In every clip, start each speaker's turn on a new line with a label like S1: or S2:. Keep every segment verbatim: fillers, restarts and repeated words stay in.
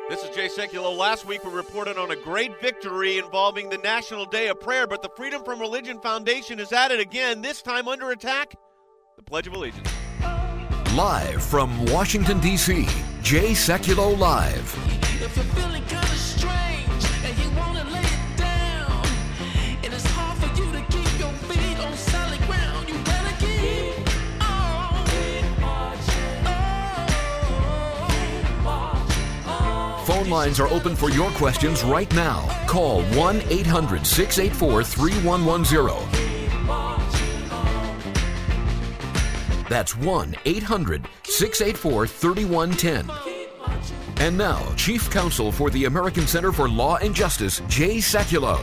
S1: This is Jay Sekulow. Last week we reported on a great victory involving the National Day of Prayer, but the Freedom From Religion Foundation is at it again, this time under attack. The Pledge of Allegiance.
S2: Live from Washington, D C, Jay Sekulow Live.
S3: If you're feeling kind of strange and you want to lay it down, and it's hard for you to keep your feet on solid ground, you better keep on. Oh.
S2: Phone lines are open for your questions right now. Call one eight hundred six eight four three one one zero. That's one eight hundred six eight four three one one zero. And now, Chief Counsel for the American Center for Law and Justice, Jay Sekulow.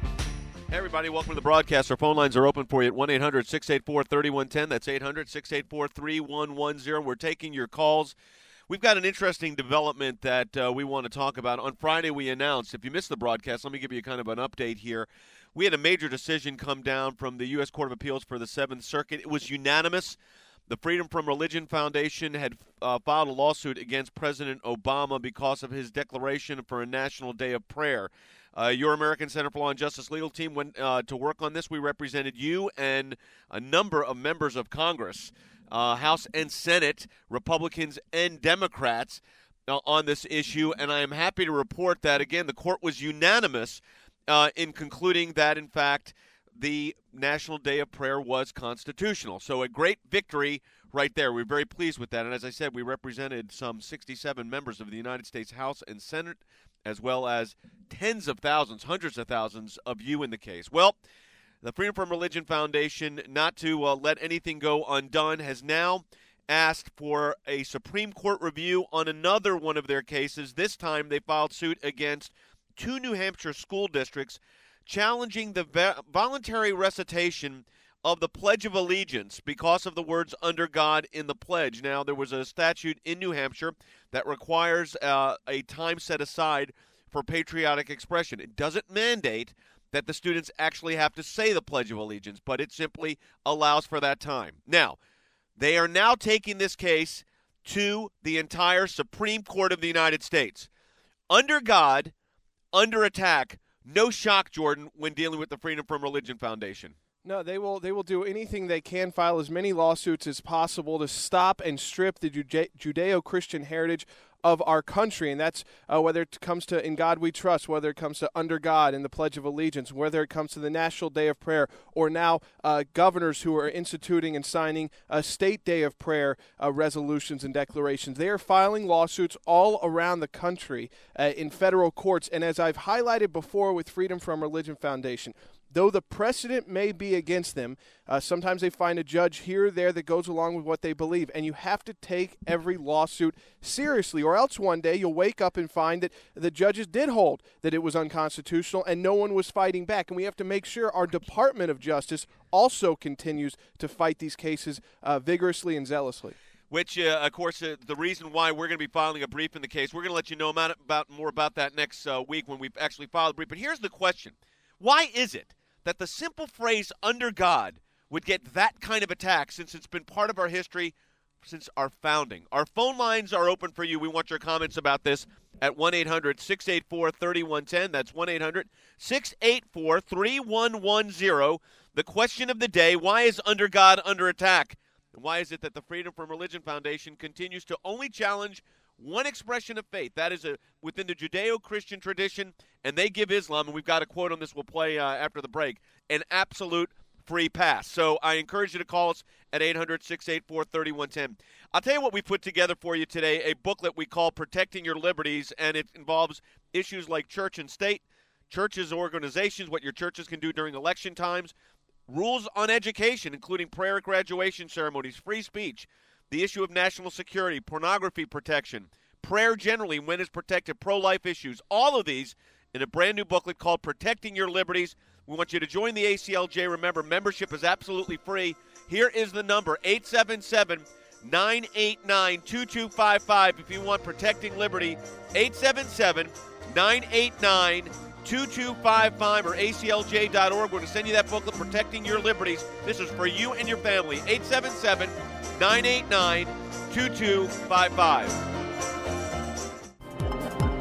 S1: Hey, everybody. Welcome to the broadcast. Our phone lines are open for you at one eight hundred six eight four three one one zero. That's eight hundred six eight four three one one zero. We're taking your calls. We've got an interesting development that uh, we want to talk about. On Friday, we announced, if you missed the broadcast, let me give you kind of an update here. We had a major decision come down from the U S Court of Appeals for the Seventh Circuit. It was unanimous. The Freedom From Religion Foundation had uh, filed a lawsuit against President Obama because of his declaration for a National Day of Prayer. Uh, your American Center for Law and Justice legal team went uh, to work on this. We represented you and a number of members of Congress, uh, House and Senate, Republicans and Democrats, uh, on this issue. And I am happy to report that, again, the court was unanimous uh, in concluding that, in fact, the National Day of Prayer was constitutional. So a great victory right there. We're very pleased with that. And as I said, we represented some sixty-seven members of the United States House and Senate, as well as tens of thousands, hundreds of thousands of you in the case. Well, the Freedom From Religion Foundation, not to uh, let anything go undone, has now asked for a Supreme Court review on another one of their cases. This time they filed suit against two New Hampshire school districts challenging the ve- voluntary recitation of the Pledge of Allegiance because of the words "under God" in the pledge. Now, there was a statute in New Hampshire that requires uh, a time set aside for patriotic expression. It doesn't mandate that the students actually have to say the Pledge of Allegiance, but it simply allows for that time. Now, they are now taking this case to the entire Supreme Court of the United States. Under God, under attack. No shock, Jordan, when dealing with the Freedom From Religion Foundation.
S4: No, they will they will do anything they can, file as many lawsuits as possible to stop and strip the Jude- Judeo-Christian heritage of our country. And that's uh, whether it comes to In God We Trust, whether it comes to Under God and the Pledge of Allegiance, whether it comes to the National Day of Prayer, or now uh, governors who are instituting and signing a State Day of Prayer uh, resolutions and declarations. They are filing lawsuits all around the country uh, in federal courts. And as I've highlighted before with Freedom From Religion Foundation, though the precedent may be against them, uh, sometimes they find a judge here or there that goes along with what they believe. And you have to take every lawsuit seriously, or else one day you'll wake up and find that the judges did hold that it was unconstitutional and no one was fighting back. And we have to make sure our Department of Justice also continues to fight these cases uh, vigorously and zealously.
S1: Which, uh, of course, uh, the reason why we're going to be filing a brief in the case, we're going to let you know about, about more about that next uh, week when we've actually filed a brief. But here's the question. Why is it that the simple phrase "under God" would get that kind of attack, since it's been part of our history since our founding? Our phone lines are open for you. We want your comments about this at one eight hundred six eight four three one one zero. That's one eight hundred six eight four three one one zero. The question of the day: why is Under God under attack? And why is it that the Freedom From Religion Foundation continues to only challenge one expression of faith? That is a, within the Judeo-Christian tradition, and they give Islam, and we've got a quote on this we'll play uh, after the break, an absolute free pass. So I encourage you to call us at eight hundred six eight four three one one zero. I'll tell you what we put together for you today, a booklet we call Protecting Your Liberties, and it involves issues like church and state, churches, organizations, what your churches can do during election times, rules on education, including prayer at graduation ceremonies, free speech, the issue of national security, pornography protection, prayer generally, when it's protected, pro-life issues, all of these in a brand new booklet called Protecting Your Liberties. We want you to join the A C L J. Remember, membership is absolutely free. Here is the number, eight seven seven, nine eight nine, two two five five. If you want Protecting Liberty, eight seven seven, nine eight nine, two two five five or A C L J dot org. We're going to send you that booklet, Protecting Your Liberties. This is for you and your family. eight seven seven, nine eight nine, two two five five.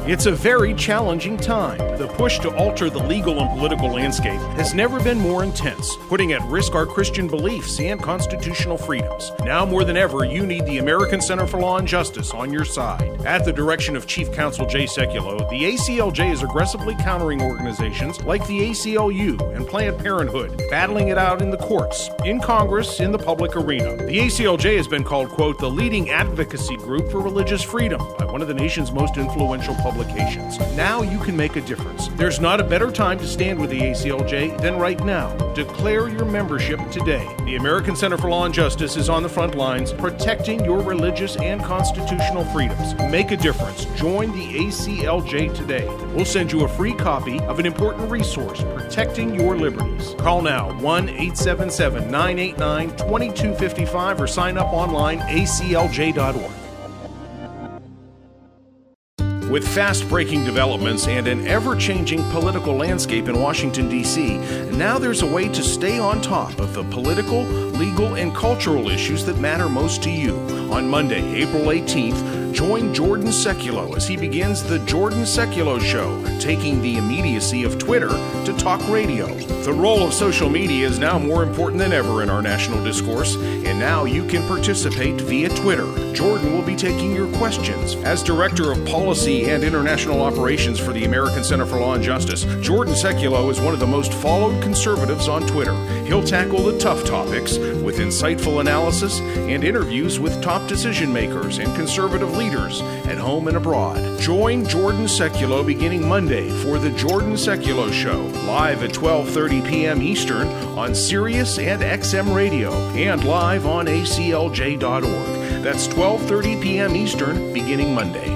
S5: It's a very challenging time. The push to alter the legal and political landscape has never been more intense, putting at risk our Christian beliefs and constitutional freedoms. Now more than ever, you need the American Center for Law and Justice on your side. At the direction of Chief Counsel Jay Sekulow, the A C L J is aggressively countering organizations like the A C L U and Planned Parenthood, battling it out in the courts, in Congress, in the public arena. The A C L J has been called, quote, the leading advocacy group for religious freedom by one of the nation's most influential publications. Now you can make a difference. There's not a better time to stand with the A C L J than right now. Declare your membership today. The American Center for Law and Justice is on the front lines, protecting your religious and constitutional freedoms. Make a difference. Join the A C L J today. We'll send you a free copy of an important resource, Protecting Your Liberties. Call now, one eight seven seven, nine eight nine, two two five five, or sign up online, A C L J dot org. With fast-breaking developments and an ever-changing political landscape in Washington, D C, now there's a way to stay on top of the political, legal, and cultural issues that matter most to you. On Monday, April eighteenth, join Jordan Sekulow as he begins The Jordan Sekulow Show, taking the immediacy of Twitter to talk radio. The role of social media is now more important than ever in our national discourse, and now you can participate via Twitter. Jordan will be taking your questions. As Director of Policy and International Operations for the American Center for Law and Justice, Jordan Sekulow is one of the most followed conservatives on Twitter. He'll tackle the tough topics with insightful analysis and interviews with top decision makers and conservative leaders at home and abroad. Join Jordan Sekulow beginning Monday for The Jordan Sekulow Show, live at twelve thirty p.m. Eastern on Sirius and X M Radio, and live on A C L J dot org. That's twelve thirty p.m. Eastern beginning Monday.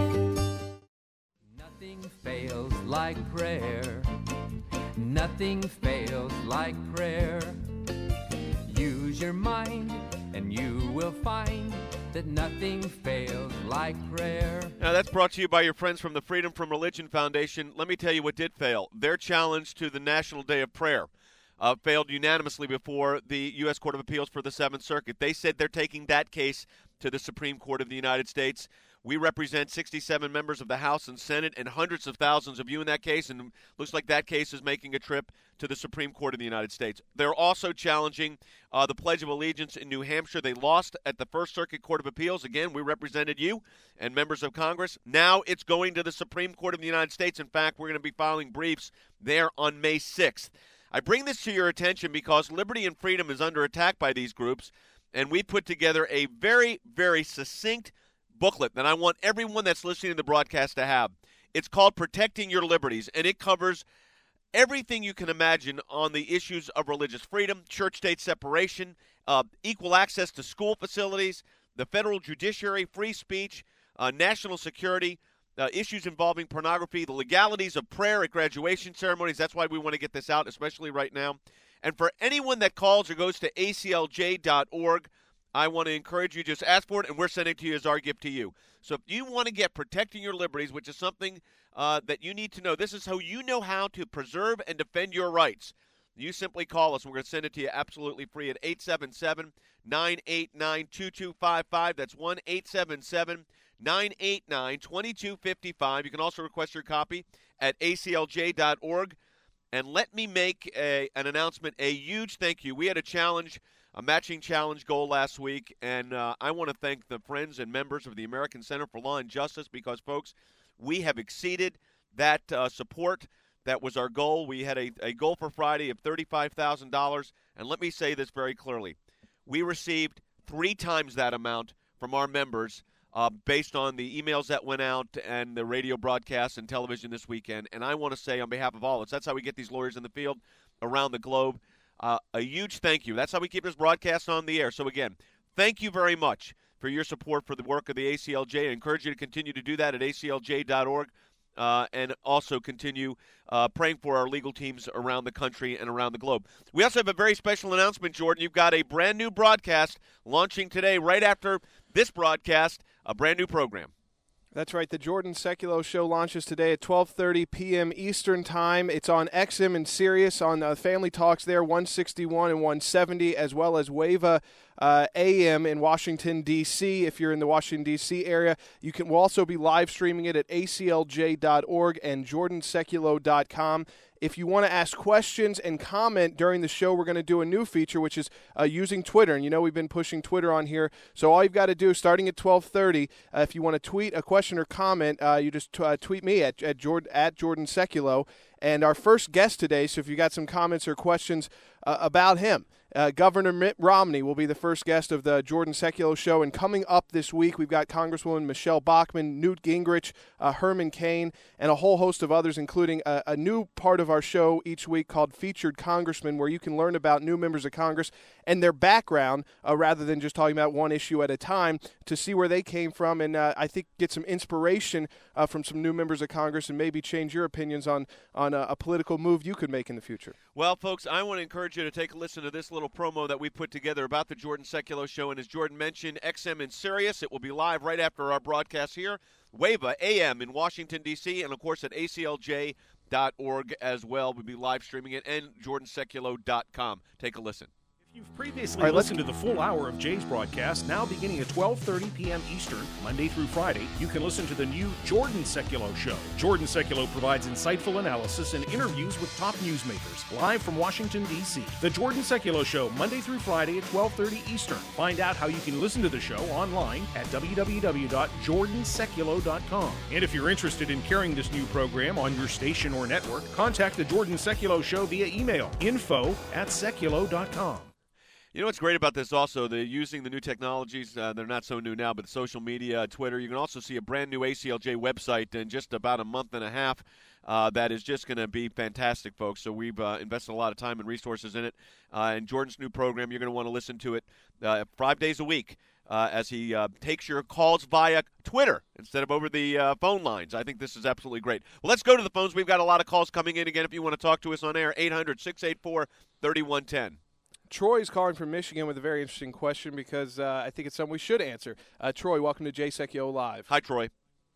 S6: Nothing fails like prayer. Nothing fails like prayer. Use your mind and you will find that nothing fails like prayer.
S1: Now, that's brought to you by your friends from the Freedom from Religion Foundation. Let me tell you what did fail. Their challenge to the National Day of Prayer uh, failed unanimously before the U S Court of Appeals for the Seventh Circuit. They said they're taking that case to the Supreme Court of the United States. We represent sixty-seven members of the House and Senate and hundreds of thousands of you in that case, and it looks like that case is making a trip to the Supreme Court of the United States. They're also challenging uh, the Pledge of Allegiance in New Hampshire. They lost at the First Circuit Court of Appeals. Again, we represented you and members of Congress. Now it's going to the Supreme Court of the United States. In fact, we're going to be filing briefs there on May sixth. I bring this to your attention because liberty and freedom is under attack by these groups, and we put together a very, very succinct booklet that I want everyone that's listening to the broadcast to have. It's called Protecting Your Liberties, and it covers everything you can imagine on the issues of religious freedom, church-state separation, uh, equal access to school facilities, the federal judiciary, free speech, uh, national security, uh, issues involving pornography, the legalities of prayer at graduation ceremonies. That's why we want to get this out, especially right now. And for anyone that calls or goes to A C L J dot org, I want to encourage you, just ask for it, and we're sending it to you as our gift to you. So if you want to get Protecting Your Liberties, which is something uh, that you need to know, this is how you know how to preserve and defend your rights. You simply call us, and we're going to send it to you absolutely free at eight seven seven, nine eight nine, two two five five. That's one eight seven seven, nine eight nine, two two five five. You can also request your copy at A C L J dot org. And let me make a, an announcement, a huge thank you. We had a challenge, a matching challenge goal last week, and uh, I want to thank the friends and members of the American Center for Law and Justice because, folks, we have exceeded that uh, support. That was our goal. We had a, a goal for Friday of thirty-five thousand dollars, and let me say this very clearly. We received three times that amount from our members uh, based on the emails that went out and the radio broadcasts and television this weekend, and I want to say on behalf of all of us, that's how we get these lawyers in the field around the globe. Uh, a huge thank you. That's how we keep this broadcast on the air. So, again, thank you very much for your support for the work of the A C L J. I encourage you to continue to do that at A C L J dot org uh, and also continue uh, praying for our legal teams around the country and around the globe. We also have a very special announcement, Jordan. You've got a brand new broadcast launching today right after this broadcast, a brand new program.
S4: That's right. The Jordan Sekulow Show launches today at twelve thirty p.m. Eastern Time. It's on X M and Sirius on uh, Family Talks there, one sixty-one and one seventy, as well as WAVA uh, A M in Washington, D C If you're in the Washington, D C area, you can. We'll also be live streaming it at A C L J dot org and Jordan Sekulow dot com. If you want to ask questions and comment during the show, we're going to do a new feature, which is uh, using Twitter. And you know we've been pushing Twitter on here. So all you've got to do, starting at twelve thirty, uh, if you want to tweet a question or comment, uh, you just t- uh, tweet me at at, Jord- at Jordan Sekulow. And our first guest today, so if you got some comments or questions uh, about him, uh, Governor Mitt Romney will be the first guest of the Jordan Sekulow Show. And coming up this week, we've got Congresswoman Michelle Bachmann, Newt Gingrich, uh, Herman Cain, and a whole host of others, including a, a new part of our show each week called Featured Congressman, where you can learn about new members of Congress and their background uh, rather than just talking about one issue at a time, to see where they came from and uh, I think get some inspiration uh, from some new members of Congress and maybe change your opinions on, on a, a political move you could make in the future.
S1: Well, folks, I want to encourage you to take a listen to this little promo that we put together about the Jordan Sekulow Show. And as Jordan mentioned, X M and Sirius. It will be live right after our broadcast here. WAVA A M in Washington, D C, and, of course, at A C L J dot org as well. We'll be live streaming it, and Jordan Sekulow dot com. Take a listen.
S5: You've previously
S4: right,
S5: listened to the full hour of Jay's broadcast, now beginning at twelve thirty p.m. Eastern, Monday through Friday. You can listen to the new Jordan Sekulow Show. Jordan Sekulow provides insightful analysis and interviews with top newsmakers, live from Washington, D C The Jordan Sekulow Show, Monday through Friday at twelve thirty Eastern. Find out how you can listen to the show online at w w w dot jordan sekulow dot com. And if you're interested in carrying this new program on your station or network, contact the Jordan Sekulow Show via email, info at sekulow dot com.
S1: You know what's great about this also, they're using the new technologies. Uh, they're not so new now, but social media, Twitter. You can also see a brand new A C L J website in just about a month and a half uh, that is just going to be fantastic, folks. So we've uh, invested a lot of time and resources in it. Uh, and Jordan's new program, you're going to want to listen to it uh, five days a week uh, as he uh, takes your calls via Twitter instead of over the uh, phone lines. I think this is absolutely great. Well, let's go to the phones. We've got a lot of calls coming in. Again, if you want to talk to us on air, eight hundred, six eight four, three one one zero.
S4: Troy's calling from Michigan with a very interesting question because uh, I think it's something we should answer. Uh, Troy, welcome to Jay Sekulow Live.
S1: Hi, Troy.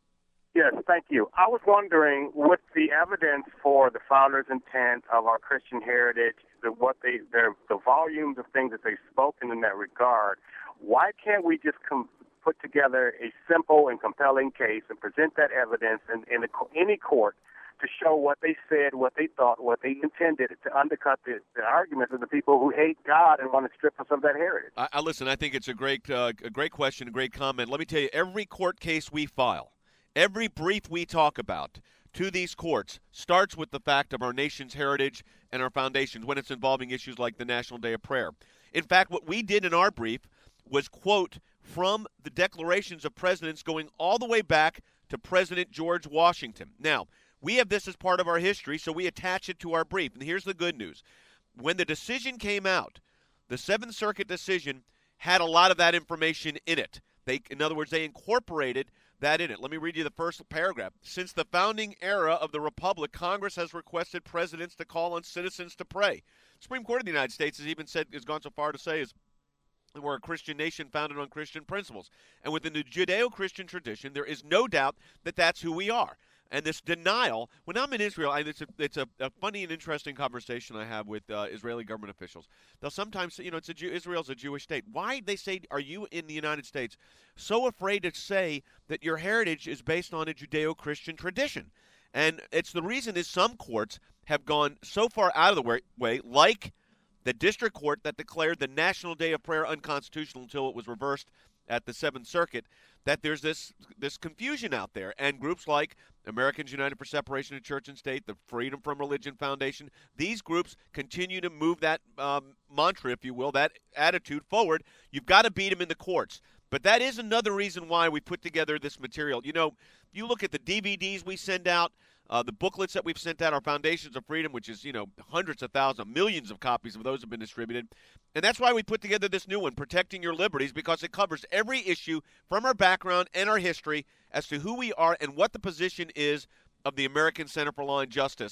S7: Yes, thank you. I was wondering, what's the evidence for the founders' intent of our Christian heritage, the, what they, their, the volumes of things that they've spoken in that regard? Why can't we just com- put together a simple and compelling case and present that evidence in, in a, any court to show what they said, what they thought, what they intended, to undercut the, the arguments of the people who hate God and want to strip us of that heritage?
S1: I, I listen. I think it's a great, uh, a great question, a great comment. Let me tell you, every court case we file, every brief we talk about to these courts starts with the fact of our nation's heritage and our foundations when it's involving issues like the National Day of Prayer. In fact, what we did in our brief was quote from the declarations of presidents going all the way back to President George Washington. Now, we have this as part of our history, so we attach it to our brief. And here's the good news. When the decision came out, the Seventh Circuit decision had a lot of that information in it. They, in other words, they incorporated that in it. Let me read you the first paragraph. Since the founding era of the Republic, Congress has requested presidents to call on citizens to pray. The Supreme Court of the United States has even said, has gone so far to say, is we're a Christian nation founded on Christian principles. And within the Judeo-Christian tradition, there is no doubt that that's who we are. And this denial, when I'm in Israel, I, it's, a, it's a, a funny and interesting conversation I have with uh, Israeli government officials. They'll sometimes say, you know, it's a Jew, Israel's a Jewish state. Why, they say, are you in the United States so afraid to say that your heritage is based on a Judeo-Christian tradition? And it's the reason is some courts have gone so far out of the way, way, like the district court that declared the National Day of Prayer unconstitutional until it was reversed at the Seventh Circuit, that there's this this confusion out there. And groups like Americans United for Separation of Church and State, the Freedom from Religion Foundation, these groups continue to move that um, mantra, if you will, that attitude forward. You've got to beat them in the courts. But that is another reason why we put together this material. You know, you look at the D V Ds we send out, Uh, the booklets that we've sent out, our Foundations of Freedom, which is, you know, hundreds of thousands, millions of copies of those have been distributed. And that's why we put together this new one, Protecting Your Liberties, because it covers every issue from our background and our history as to who we are and what the position is of the American Center for Law and Justice.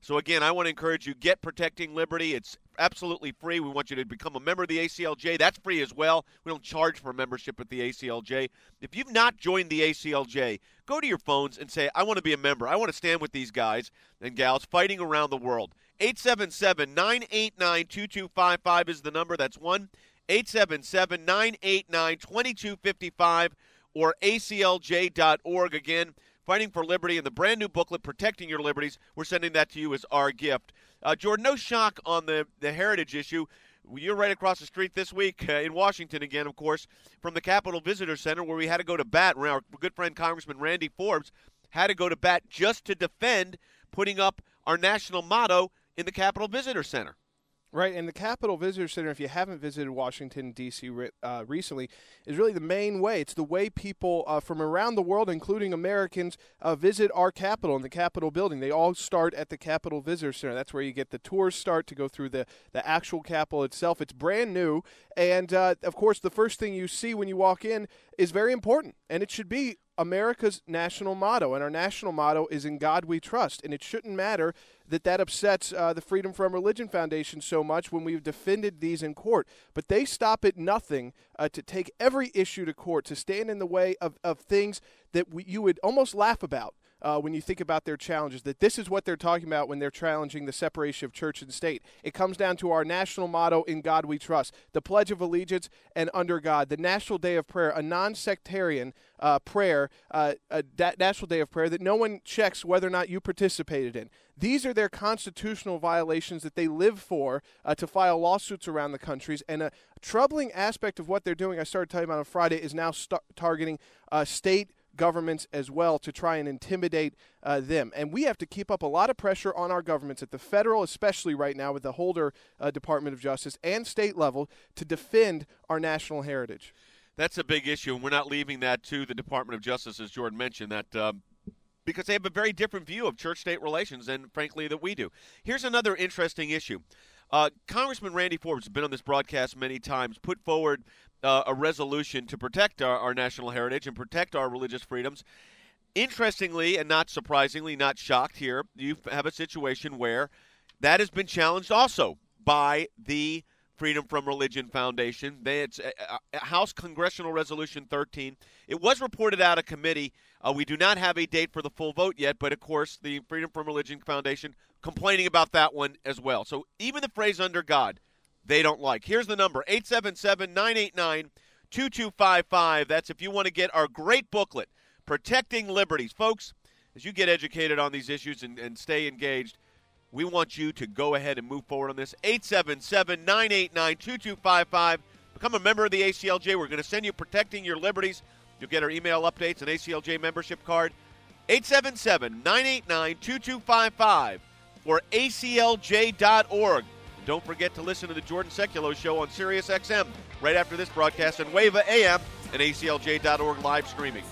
S1: So, again, I want to encourage you, get Protecting Liberty. It's absolutely free. We want you to become a member of the A C L J. That's free as well. We don't charge for membership at the A C L J. If you've not joined the A C L J, go to your phones and say, I want to be a member. I want to stand with these guys and gals fighting around the world. eight seven seven, nine eight nine, two two five five is the number. That's one eight seven seven, nine eight nine, two two five five or A C L J dot org. Again, Fighting for Liberty and the brand new booklet, Protecting Your Liberties. We're sending that to you as our gift. Uh, Jordan, no shock on the, the heritage issue. You're right across the street this week uh, in Washington again, of course, from the Capitol Visitor Center, where we had to go to bat. Our good friend Congressman Randy Forbes had to go to bat just to defend putting up our national motto in the Capitol Visitor Center.
S4: Right, and the Capitol Visitor Center, if you haven't visited Washington, D C uh, recently, is really the main way. It's the way people uh, from around the world, including Americans, uh, visit our Capitol and the Capitol building. They all start at the Capitol Visitor Center. That's where you get the tours start to go through the, the actual Capitol itself. It's brand new, and, uh, of course, the first thing you see when you walk in is very important, and it should be America's national motto, and our national motto is "In God We Trust," and it shouldn't matter that that upsets uh, the Freedom From Religion Foundation so much when we've defended these in court. But they stop at nothing uh, to take every issue to court, to stand in the way of, of things that we, you would almost laugh about. Uh, when you think about their challenges, that this is what they're talking about when they're challenging the separation of church and state. It comes down to our national motto, "In God We Trust," the Pledge of Allegiance, and "Under God," the National Day of Prayer, a non-sectarian uh, prayer, uh, a da- National Day of Prayer that no one checks whether or not you participated in. These are their constitutional violations that they live for uh, to file lawsuits around the countries. And a troubling aspect of what they're doing, I started talking about on Friday, is now st- targeting uh, state governments as well to try and intimidate uh, them. And we have to keep up a lot of pressure on our governments at the federal, especially right now with the Holder uh, Department of Justice, and state level to defend our national heritage.
S1: That's a big issue, and we're not leaving that to the Department of Justice, as Jordan mentioned, that uh, because they have a very different view of church-state relations than, frankly, that we do. Here's another interesting issue. Uh, Congressman Randy Forbes has been on this broadcast many times, put forward uh, a resolution to protect our, our national heritage and protect our religious freedoms. Interestingly, and not surprisingly, not shocked here, you have a situation where that has been challenged also by the Freedom From Religion Foundation. They, it's a, a House Congressional Resolution thirteen. It was reported out of committee. Uh, we do not have a date for the full vote yet, but, of course, the Freedom From Religion Foundation complaining about that one as well. So even the phrase "under God," they don't like. Here's the number, eight seven seven, nine eight nine, two two five five. That's if you want to get our great booklet, Protecting Liberties. Folks, as you get educated on these issues and, and stay engaged, we want you to go ahead and move forward on this. eight seven seven, nine eight nine, two two five five. Become a member of the A C L J. We're going to send you Protecting Your Liberties. You'll get our email updates, an A C L J membership card. eight seven seven, nine eight nine, two two five five or A C L J dot org. And don't forget to listen to the Jordan Sekulow Show on Sirius X M right after this broadcast on Wava A M and A C L J dot org live streaming.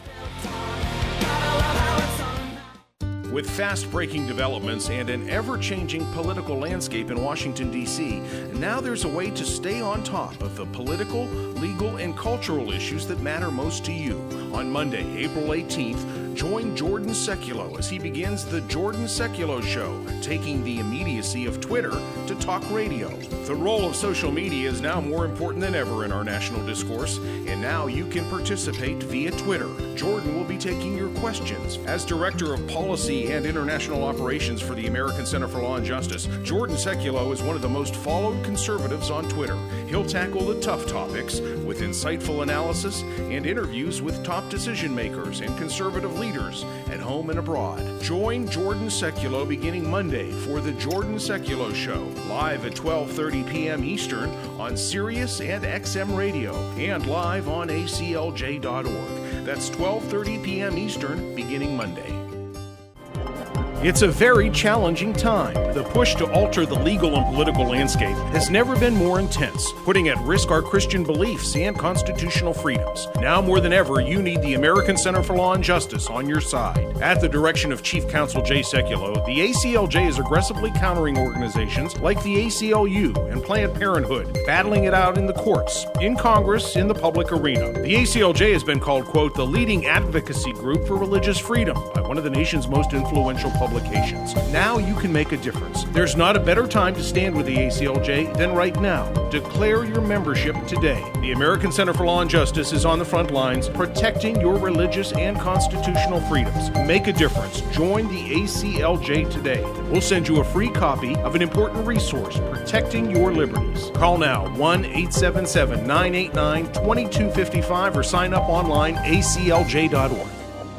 S5: With fast-breaking developments and an ever-changing political landscape in Washington, D C, now there's a way to stay on top of the political, legal, and cultural issues that matter most to you. On Monday, April eighteenth, join Jordan Sekulow as he begins the Jordan Sekulow Show, taking the immediacy of Twitter to talk radio. The role of social media is now more important than ever in our national discourse, and now you can participate via Twitter. Jordan will be taking your questions. As Director of Policy and International Operations for the American Center for Law and Justice, Jordan Sekulow is one of the most followed conservatives on Twitter. He'll tackle the tough topics with insightful analysis and interviews with top decision makers and conservative leaders at home and abroad. Join Jordan Sekulow beginning Monday for the Jordan Sekulow Show, live at twelve thirty p.m. Eastern on Sirius and X M Radio, and live on A C L J dot org. That's twelve thirty p.m. Eastern beginning Monday. It's a very challenging time. The push to alter the legal and political landscape has never been more intense, putting at risk our Christian beliefs and constitutional freedoms. Now more than ever, you need the American Center for Law and Justice on your side. At the direction of Chief Counsel Jay Sekulow, the A C L J is aggressively countering organizations like the A C L U and Planned Parenthood, battling it out in the courts, in Congress, in the public arena. The A C L J has been called, quote, the leading advocacy group for religious freedom by one of the nation's most influential public publications. Now you can make a difference. There's not a better time to stand with the A C L J than right now. Declare your membership today. The American Center for Law and Justice is on the front lines protecting your religious and constitutional freedoms. Make a difference. Join the A C L J today. We'll send you a free copy of an important resource, Protecting Your Liberties. Call now, one eight seven seven, nine eight nine, two two five five, or sign up online, a c l j dot org.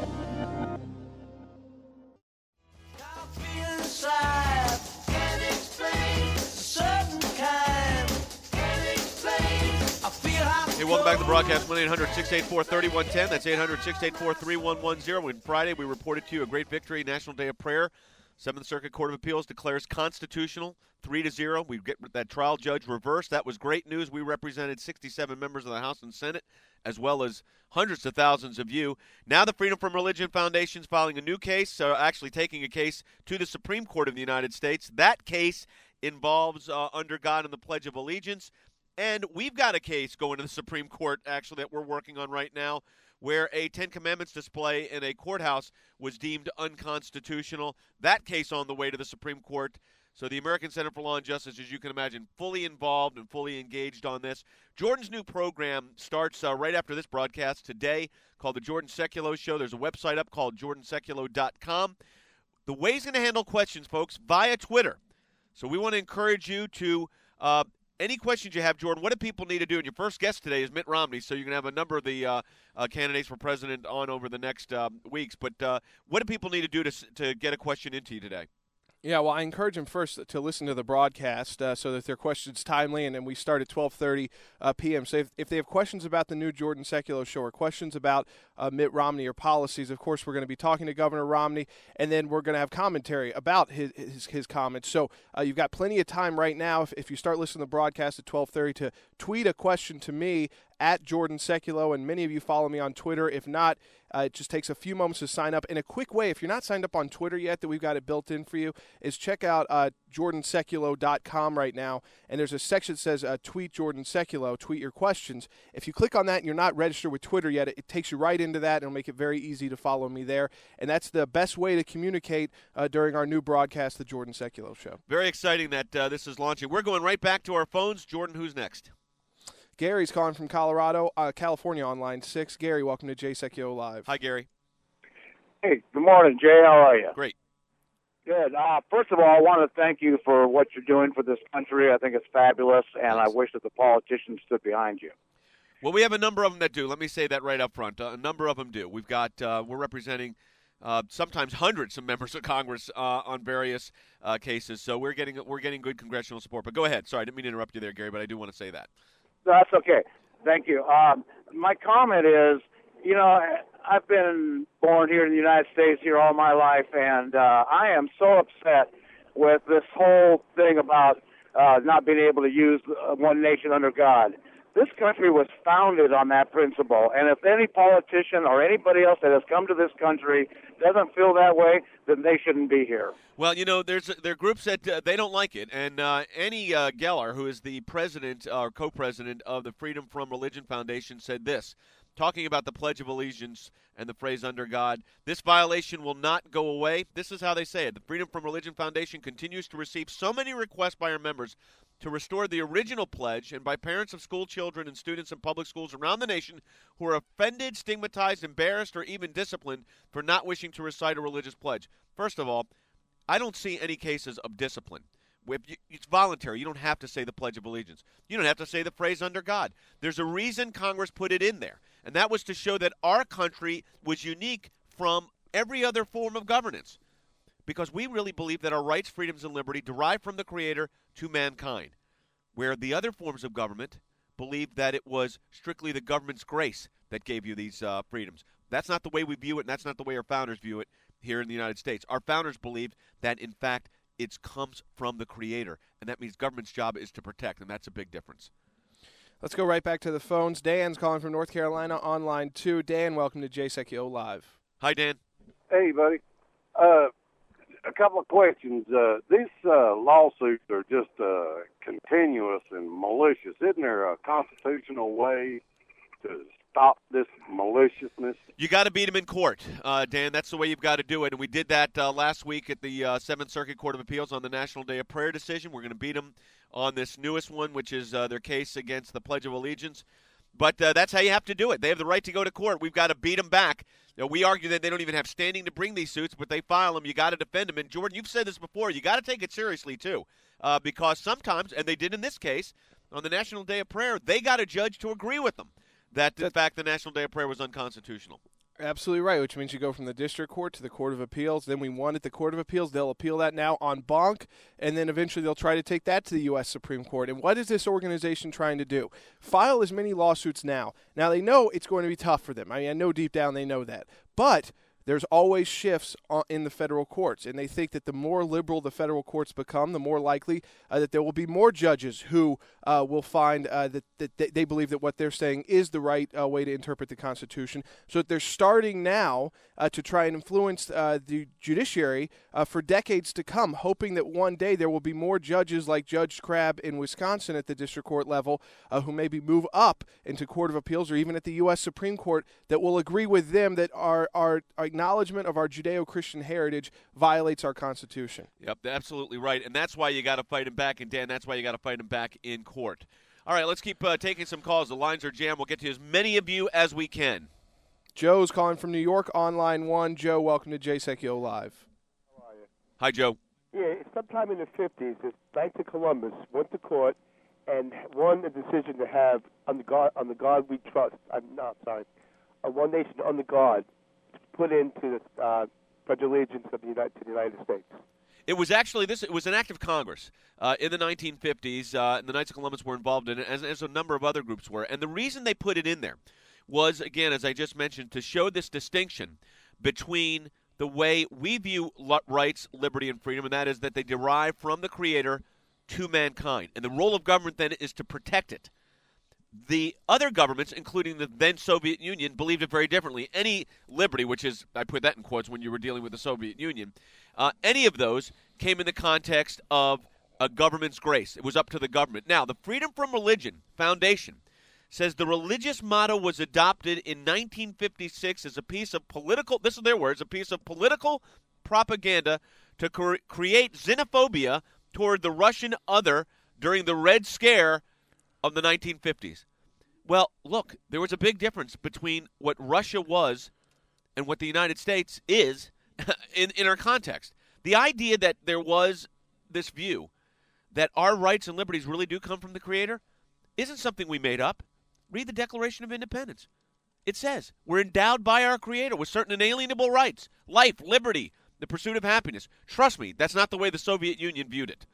S1: Hey, welcome back to the broadcast. one eight hundred, six eight four, three one one zero. That's eight hundred, six eight four, three one one zero. And Friday, we reported to you a great victory, National Day of Prayer. Seventh Circuit Court of Appeals declares constitutional, three to zero. We get that trial judge reversed. That was great news. We represented sixty-seven members of the House and Senate, as well as hundreds of thousands of you. Now the Freedom from Religion Foundation is filing a new case, uh, actually taking a case to the Supreme Court of the United States. That case involves uh, Under God and the Pledge of Allegiance. And we've got a case going to the Supreme Court, actually, that we're working on right now, where a Ten Commandments display in a courthouse was deemed unconstitutional. That case on the way to the Supreme Court. So the American Center for Law and Justice, as you can imagine, fully involved and fully engaged on this. Jordan's new program starts uh, right after this broadcast today, called the Jordan Sekulow Show. There's a website up called jordan sekulow dot com. The way he's going to handle questions, folks, via Twitter. So we want to encourage you to uh, – any questions you have, Jordan, what do people need to do? And your first guest today is Mitt Romney, so you're going to have a number of the uh, uh, candidates for president on over the next uh, weeks. But uh, what do people need to do to to get a question into you today?
S4: Yeah, well, I encourage them first to listen to the broadcast uh, so that their question's timely, and then we start at twelve thirty uh, p.m. So if, if they have questions about the new Jordan Sekulow Show or questions about uh, Mitt Romney or policies, of course, we're going to be talking to Governor Romney, and then we're going to have commentary about his his, his comments. So uh, you've got plenty of time right now, if, if you start listening to the broadcast at twelve thirty, to tweet a question to me at Jordan Sekulow, and many of you follow me on Twitter. If not, uh, it just takes a few moments to sign up. In a quick way, if you're not signed up on Twitter yet, that we've got it built in for you, is check out uh, jordan sekulow dot com right now, and there's a section that says uh, Tweet Jordan Sekulow, tweet your questions. If you click on that and you're not registered with Twitter yet, it, it takes you right into that, and it'll make it very easy to follow me there. And that's the best way to communicate uh, during our new broadcast, The Jordan Sekulow Show.
S1: Very exciting that uh, this is launching. We're going right back to our phones. Jordan, who's next?
S4: Gary's calling from Colorado, uh, California on line six. Gary, welcome to Jay Sekulow Live.
S1: Hi, Gary.
S8: Hey, good morning, Jay. How are you?
S1: Great.
S8: Good. Uh, first of all, I want to thank you for what you're doing for this country. I think it's fabulous, and I wish that the politicians stood behind you.
S1: Well, we have a number of them that do. Let me say that right up front. Uh, a number of them do. We've got uh, we're representing uh, sometimes hundreds of members of Congress uh, on various uh, cases. So we're getting we're getting good congressional support. But go ahead. Sorry, I didn't mean to interrupt you there, Gary, but I do want to say that.
S8: That's okay. Thank you. Um, my comment is, you know, I've been born here in the United States here all my life, and uh, I am so upset with this whole thing about uh, not being able to use uh, one nation under God. This country was founded on that principle, and if any politician or anybody else that has come to this country doesn't feel that way, then they shouldn't be here.
S1: Well, you know, there's there are groups that uh, they don't like it, and uh, Annie uh, Geller, who is the president or co-president of the Freedom from Religion Foundation, said this, talking about the Pledge of Allegiance and the phrase "under God." This violation will not go away. This is how they say it. The Freedom from Religion Foundation continues to receive so many requests by our members to restore the original pledge, and by parents of school children and students in public schools around the nation who are offended, stigmatized, embarrassed, or even disciplined for not wishing to recite a religious pledge. First of all, I don't see any cases of discipline. It's voluntary. You don't have to say the Pledge of Allegiance. You don't have to say the phrase "under God." There's a reason Congress put it in there, and that was to show that our country was unique from every other form of governance, because we really believe that our rights, freedoms, and liberty derive from the Creator to mankind, where the other forms of government believed that it was strictly the government's grace that gave you these uh, freedoms. That's not the way we view it, and that's not the way our founders view it here in the United States. Our founders believed that, in fact, it comes from the Creator, and that means government's job is to protect, and that's a big difference.
S4: Let's go right back to the phones. Dan's calling from North Carolina on line two. Dan, welcome to Jay Sekulow Live.
S1: Hi, Dan.
S9: Hey, buddy. Uh, a couple of questions. Uh, these uh, lawsuits are just uh, continuous and malicious. Isn't there a constitutional way to stop this maliciousness?
S1: You got to beat them in court, uh, Dan. That's the way you've got to do it. And we did that uh, last week at the uh, Seventh Circuit Court of Appeals on the National Day of Prayer decision. We're going to beat them on this newest one, which is uh, their case against the Pledge of Allegiance. But uh, that's how you have to do it. They have the right to go to court. We've got to beat them back. You know, we argue that they don't even have standing to bring these suits, but they file them. You got to defend them. And, Jordan, you've said this before. You got to take it seriously, too, uh, because sometimes, and they did in this case, on the National Day of Prayer, they got a judge to agree with them that, in fact, the National Day of Prayer was unconstitutional.
S4: Absolutely right, which means you go from the district court to the Court of Appeals. Then we won at the Court of Appeals. They'll appeal that now en banc, and then eventually they'll try to take that to the U S Supreme Court. And what is this organization trying to do? File as many lawsuits now. Now, they know it's going to be tough for them. I mean, I know deep down they know that. But there's always shifts in the federal courts, and they think that the more liberal the federal courts become, the more likely uh, that there will be more judges who uh, will find uh, that, that they believe that what they're saying is the right uh, way to interpret the Constitution. So that they're starting now uh, to try and influence uh, the judiciary uh, for decades to come, hoping that one day there will be more judges like Judge Crabb in Wisconsin at the district court level uh, who maybe move up into Court of Appeals or even at the U S Supreme Court that will agree with them that our, our, our acknowledgement of our Judeo-Christian heritage violates our Constitution.
S1: Yep, absolutely right. And that's why you got to fight him back. And, Dan, that's why you got to fight him back in court. All right, let's keep uh, taking some calls. The lines are jammed. We'll get to as many of you as we can.
S4: Joe's calling from New York on line one. Joe, welcome to J S E C O Live.
S10: How are you?
S1: Hi, Joe.
S10: Yeah, sometime in the fifties, the Knights of Columbus went to court and won a decision to have on the God, on the God we trust. I'm not sorry, a one nation under God put into the uh, pledge of allegiance of the United to the United States.
S1: It was actually this. It was an act of Congress uh, in the nineteen fifties, uh, and the Knights of Columbus were involved in it, as, as a number of other groups were. And the reason they put it in there was, again, as I just mentioned, to show this distinction between the way we view rights, liberty, and freedom, and that is that they derive from the Creator to mankind. And the role of government then is to protect it. The other governments, including the then Soviet Union, believed it very differently. Any liberty, which is, I put that in quotes when you were dealing with the Soviet Union, uh, any of those came in the context of a government's grace. It was up to the government. Now, the Freedom from Religion Foundation says the religious motto was adopted in nineteen fifty-six as a piece of political, this is their words, a piece of political propaganda to cre- create xenophobia toward the Russian other during the Red Scare of the nineteen fifties. Well, look, there was a big difference between what Russia was and what the United States is in, in our context. The idea that there was this view that our rights and liberties really do come from the Creator isn't something we made up. Read the Declaration of Independence. It says we're endowed by our Creator with certain inalienable rights, life, liberty, the pursuit of happiness. Trust me, that's not the way the Soviet Union viewed it.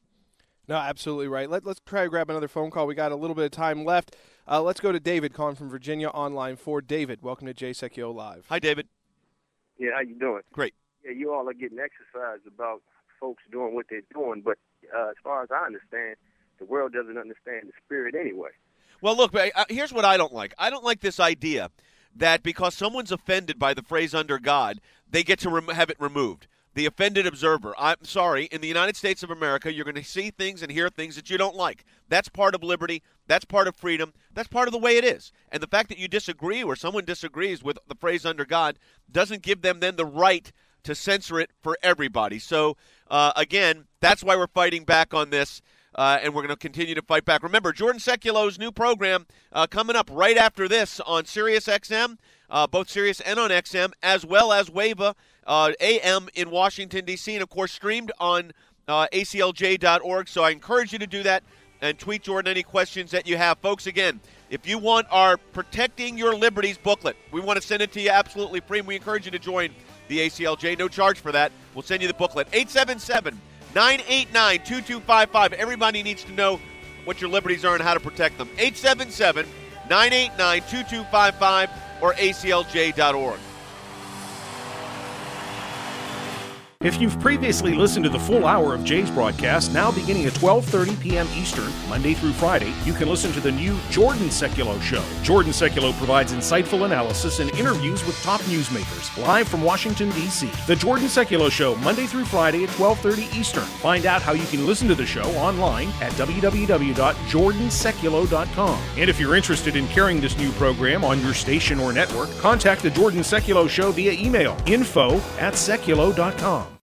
S4: No, absolutely right. Let, let's try to grab another phone call. We got a little bit of time left. Uh, let's go to David calling from Virginia on line four. David, welcome to J S E C O Live.
S1: Hi, David.
S11: Yeah, how you doing?
S1: Great.
S11: Yeah, you all are getting exercise about folks doing what they're doing, but uh, as far as I understand, the world doesn't understand the spirit anyway.
S1: Well, look, here's what I don't like. I don't like this idea that because someone's offended by the phrase under God, they get to rem- have it removed. The offended observer. I'm sorry, in the United States of America, you're going to see things and hear things that you don't like. That's part of liberty. That's part of freedom. That's part of the way it is. And the fact that you disagree or someone disagrees with the phrase under God doesn't give them then the right to censor it for everybody. So, uh, again, that's why we're fighting back on this. Uh, and we're going to continue to fight back. Remember, Jordan Sekulo's new program uh, coming up right after this on Sirius X M, uh, both Sirius and on X M, as well as WAVA uh, A M in Washington, D C, and, of course, streamed on uh, A C L J dot org. So I encourage you to do that and tweet Jordan any questions that you have. Folks, again, if you want our Protecting Your Liberties booklet, we want to send it to you absolutely free, and we encourage you to join the A C L J. No charge for that. We'll send you the booklet. eight seven seven, nine eight nine, two two five five. Everybody needs to know what your liberties are and how to protect them. eight seven seven, nine eight nine, two two five five or A C L J dot org.
S5: If you've previously listened to the full hour of Jay's broadcast, now beginning at twelve thirty p.m. Eastern, Monday through Friday, you can listen to the new Jordan Sekulow Show. Jordan Sekulow provides insightful analysis and interviews with top newsmakers, live from Washington, D C. The Jordan Sekulow Show, Monday through Friday at twelve thirty Eastern. Find out how you can listen to the show online at w w w dot jordan sekulow dot com. And if you're interested in carrying this new program on your station or network, contact the Jordan Sekulow Show via email, info at sekulow dot com.